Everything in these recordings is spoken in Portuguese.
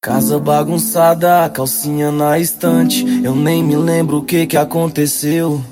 Casa bagunçada, calcinha na estante. Eu nem me lembro o que aconteceu.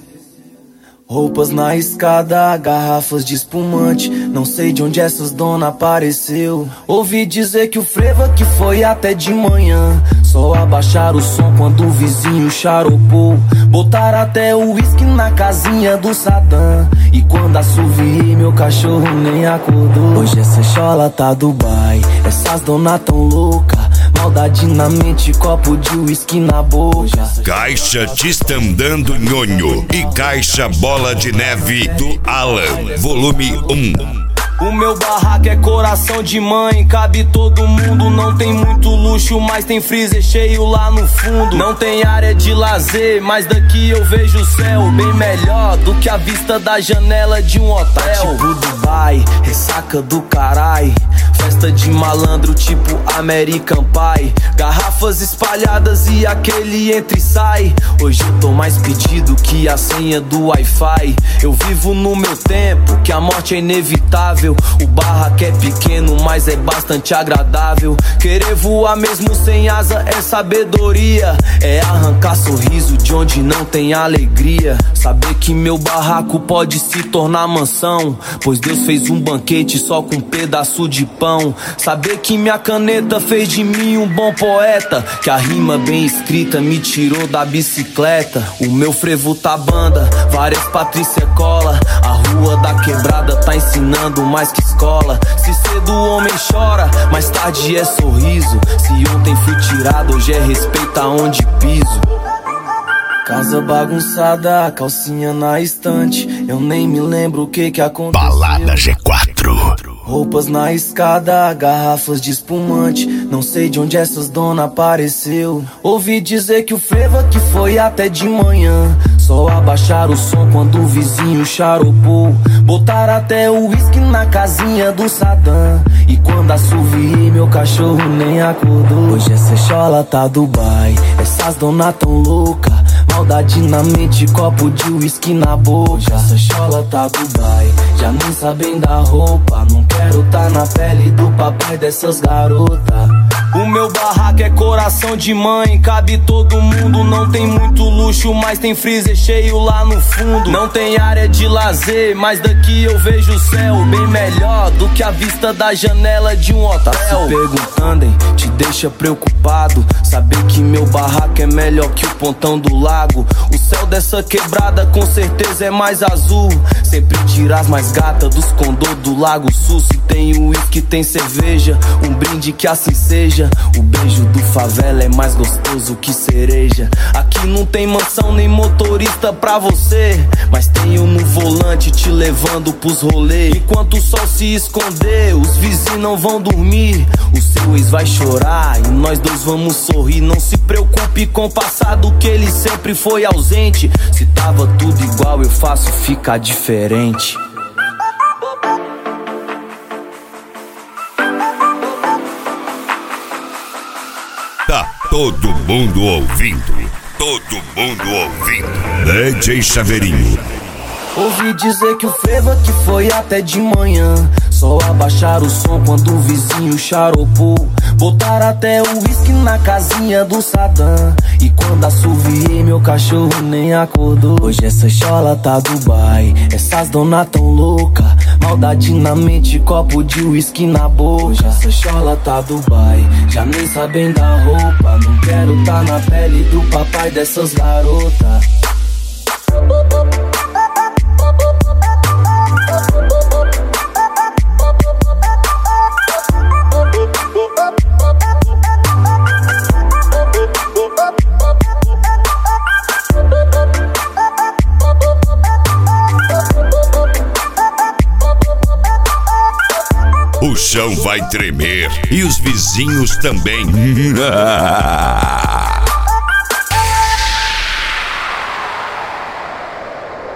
Roupas na escada, garrafas de espumante. Não sei de onde essas dona apareceu. Ouvi dizer que o frevo que foi até de manhã. Só abaixar o som quando o vizinho charopou. Botar até o uísque na casinha do Saddam. E quando assoviei, meu cachorro nem acordou. Hoje essa chola tá Dubai, essas dona tão louca. Maldade na mente, copo de uísque na boca. Caixa te estandando nhonho e caixa bola de neve do Alan, volume 1. O meu barraco é coração de mãe, cabe todo mundo. Não tem muito luxo, mas tem freezer cheio lá no fundo. Não tem área de lazer, mas daqui eu vejo o céu bem melhor do que a vista da janela de um hotel. Tá tipo Dubai, ressaca do carai. Festa de malandro tipo American Pie. Garrafas espalhadas e aquele entra e sai. Hoje eu tô mais pedido que a senha do Wi-Fi. Eu vivo no meu tempo, que a morte é inevitável. O barraco é pequeno, mas é bastante agradável. Querer voar mesmo sem asa é sabedoria. É arrancar sorriso de onde não tem alegria. Saber que meu barraco pode se tornar mansão, pois Deus fez um banquete só com um pedaço de pão. Saber que minha caneta fez de mim um bom poeta, que a rima bem escrita me tirou da bicicleta. O meu frevo tá banda, várias Patrícia cola. A rua da quebrada tá ensinando mais que escola. Se cedo o homem chora, mais tarde é sorriso. Se ontem fui tirado, hoje é respeito aonde piso. Casa bagunçada, calcinha na estante. Eu nem me lembro o que aconteceu. Balada G4. Roupas na escada, garrafas de espumante. Não sei de onde essas dona apareceu. Ouvi dizer que o frevo que foi até de manhã. Só abaixar o som quando o vizinho charopou. Botar até o uísque na casinha do Saddam. E quando assoviei, meu cachorro nem acordou. Hoje essa chola tá Dubai, essas dona tão louca. Maldade na mente, copo de uísque na boca. Essa chola tá Dubai, já nem sabem da roupa. Não quero tá na pele do papai dessas garotas. O meu barraco é coração de mãe, cabe todo mundo. Não tem muito luxo, mas tem freezer cheio lá no fundo. Não tem área de lazer, mas daqui eu vejo o céu bem melhor do que a vista da janela de um hotel. Tá se perguntando, hein? Te deixa preocupado saber que meu barraco é melhor que o pontão do lago. O céu dessa quebrada com certeza é mais azul. Sempre tira as mais gatas dos condô do Lago Sul. Se tem uísque, tem cerveja, um brinde que assim seja. O beijo do favela é mais gostoso que cereja. Aqui não tem mansão nem motorista pra você, mas tenho no volante te levando pros rolês. Enquanto o sol se esconder, os vizinhos não vão dormir. O seu ex vai chorar e nós dois vamos sorrir. Não se preocupe com o passado, que ele sempre foi ausente. Se tava tudo igual, eu faço ficar diferente. Tá todo mundo ouvindo, todo mundo ouvindo. DJ Chaveirinho. Ouvi dizer que o frevo que foi até de manhã. Só abaixar o som quando o vizinho charopou. Botar até o uísque na casinha do Saddam. E quando assoviei, meu cachorro nem acordou. Hoje essa chola tá Dubai, essas dona tão louca. Maldade na mente, copo de uísque na boca. Hoje essa chola tá Dubai, já nem sabem da roupa. Não quero tá na pele do papai dessas garotas. O chão vai tremer e os vizinhos também.